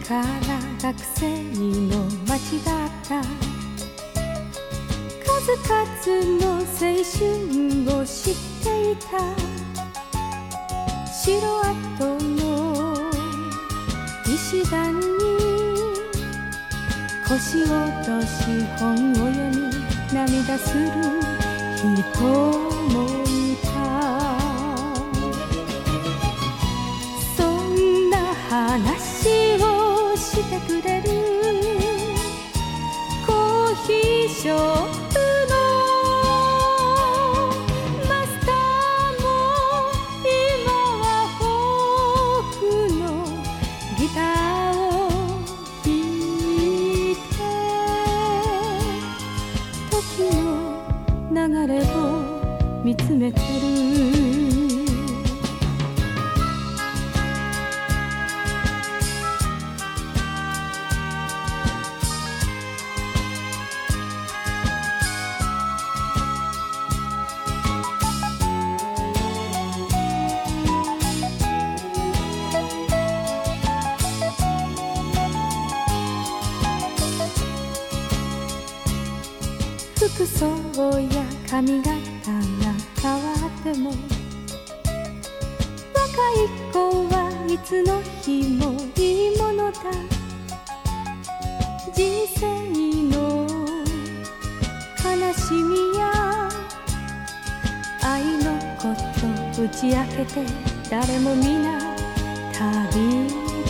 から学生の街だった。数々の青春を知っていた。城跡の石段に腰を落とし本を読み涙する人もいた。そんな話をしてくれるコーヒーショップのマスターも今はフォークのギターを弾いて時の流れを見つめてる。服装や髪型が変わっても若い子はいつの日もいいものだ。人生の悲しみや愛のこと打ち明けて誰も皆旅立った。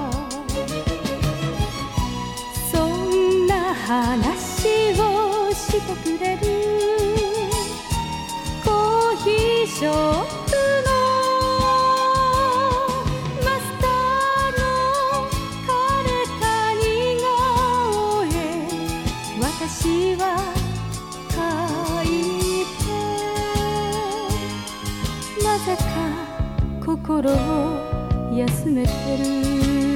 そんな話をしてくれるコーヒーショップのマスターの枯れた似顔絵私は描いてなぜか心を休めてる。